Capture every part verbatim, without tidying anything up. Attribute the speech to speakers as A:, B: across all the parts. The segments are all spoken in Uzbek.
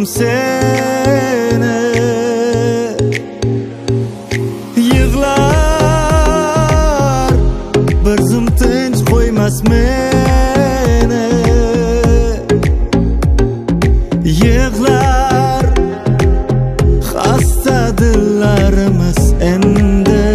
A: seni. Yig'lar bir zum tinch qo'ymas meni. Yig'lar xasta dillarimiz endi.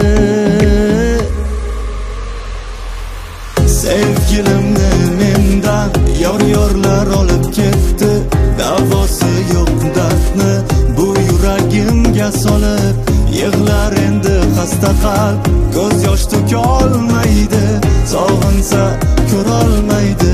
A: Sevgilimni mendan yor-yorlar olib ketdi. Davosi yo'q dardni bu yuragimga solib. Yig'lar endi xasta qalb, ko'z yosh to'ka olmaydi. Sog'insa ko'rolmaydi.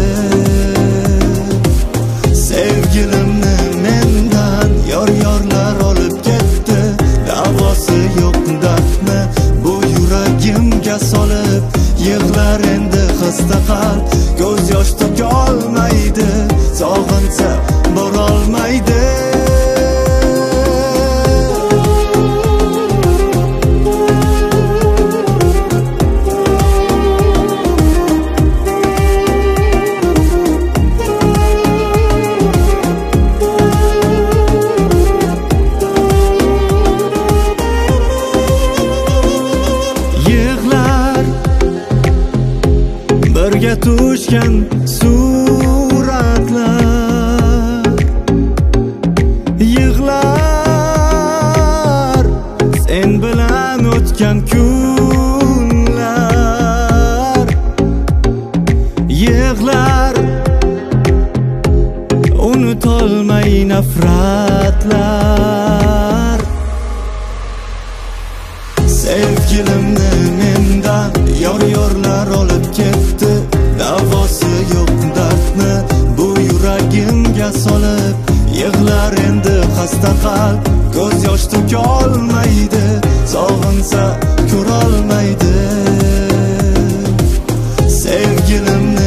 A: Sevgilimni mendan yor-yorlar olib ketdi. Davosi yo'q dardni bu yuragimga solib. Yig'lar endi xasta qalb, ko'z yosh to'ka olmaydi. Sog'insa borolmaydi. Birga tushgan suratlar. Yig'lar sen bilan o'tgan kunlar. Yig'lar unutolmay nafratlar. Sevgilimni mendan yor-yorlar olib ketdi. Davosi yo'q dardni bu yuragimga solib. Yig'lar endi xasta qalb, ko'z yosh to'ka olmaydi. Sog'insa ko'rolmaydi. Sevgilimni